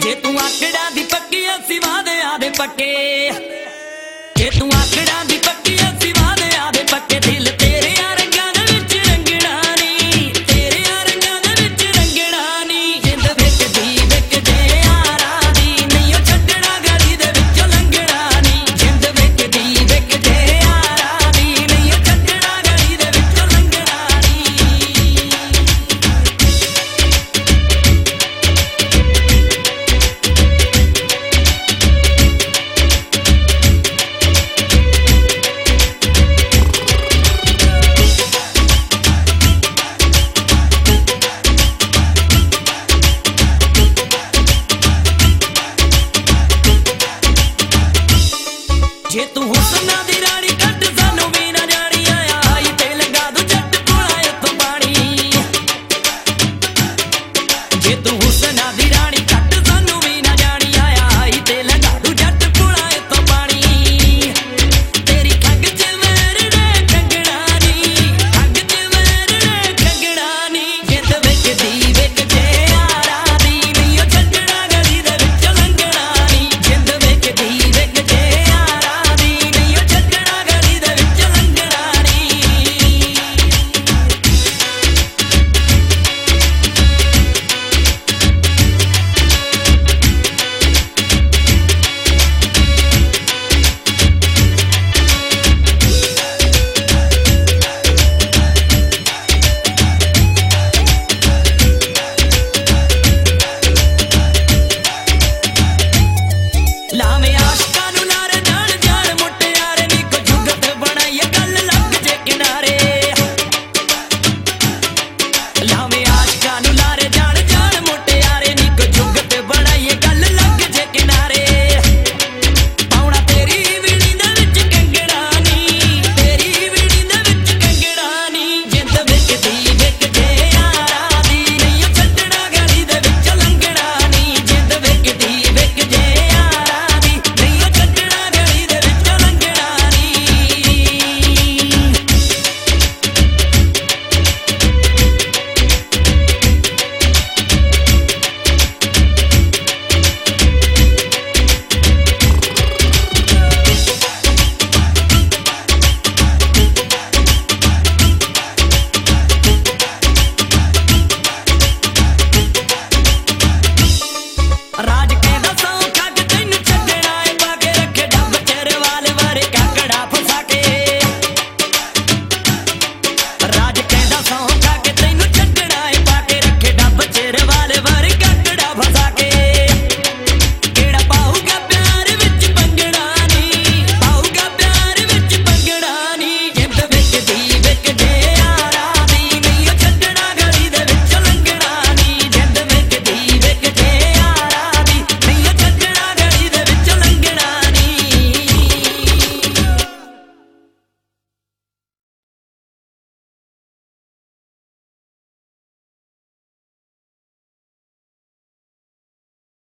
ਜੇ ਤੂੰ ਆਕੜਾਂ ਦੀ ਪੱਕੀ ਅਸੀਂ ਵਾਅਦਿਆਂ ਦੇ ਪੱਕੇ ਜੇ ਤੂੰ ਆਕੜਾਂ ਦੀ ਪੱਕੀ ਅਸੀਂ ਵਾਅਦਿਆਂ ਦੇ ਪੱਕੇ ਦਿਲ ਤੇਰੇ ਰੰਗਾਂ ਦੇ ਵਿੱਚ ਰੰਗਣਾ ਨੀ ਤੇਰੇ ਰੰਗਾਂ ਦੇ ਵਿੱਚ ਰੰਗਣਾ ਨੀ ਜਿੰਦ ਵਿਕਦੇ ਯਾਰਾਂ ਦੀ ਨਹੀਂ ਉਹ ਛੱਡਣਾ ਗਲੀ ਦੇ ਵਿੱਚੋਂ ਲੰਘਣਾ ਨੀ ਜਿੰਦ ਵਿਕਦੇ ਯਾਰਾਂ ਦੀ ਨਹੀਂ ਉਹ ਛੱਡਣਾ ਗਲੀ ਦੇ ਵਿੱਚੋਂ ਲੰਘਣਾ ਨੀ ਜੇ ਤੂੰ ਹੁਸਨਾਂ ਦੀ ਰਾਣੀ ਕੱਢ ਸਾਨੂੰ ਵੀ ਨਾ ਜਾਣੀ ਆਈ ਤੇ ਲੰਗਾ ਦੂ ਜੱਟ ਕੋਲਾ ਇੱਥੋਂ ਪਾਣੀ ਜੇ ਤੂੰ ਹੁਸਨਾਂ ਦੀ ਰਾਣੀ